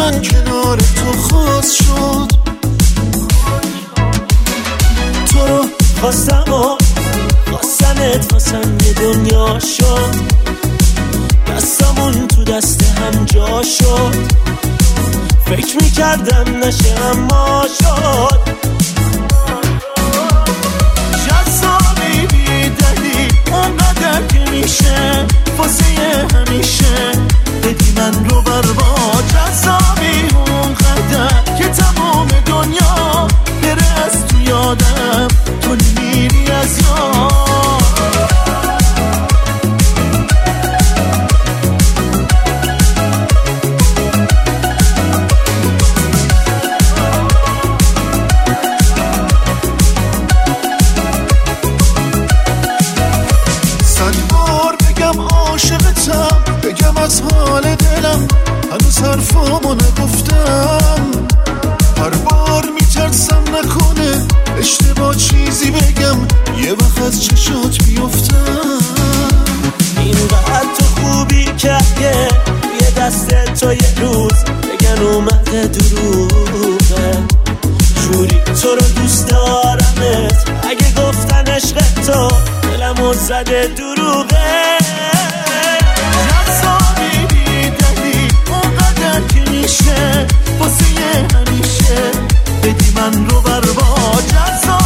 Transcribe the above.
من کنار تو خاص شد. تو رو خواستم و خواستنت واسم یه دنیا شد. دستمون تو دست هم جا شد. فکر میکردم نشه اما شد. جذابی بیدلی اونقدر که میشه واسه همیشه بدی من رو برباد. جذابی اونقدر که تمام دنیا بره از تو یادم تو نمیری از یاد. بگم از حال دلم هنوز حرفامو نگفتم. هر بار میترسم نکنه اشتباه چیزی بگم یه وقت از چشات بیفتم. اینقدر تو خوبی که یه دست تو یه روز بگن اومده دروغه. جوری تو رو دوست دارمت اگه گفتن عشق تو دلمو زده دروغه. جذابی بیدلی اونقدر که میشه واسه همیشه بدی من رو برباد.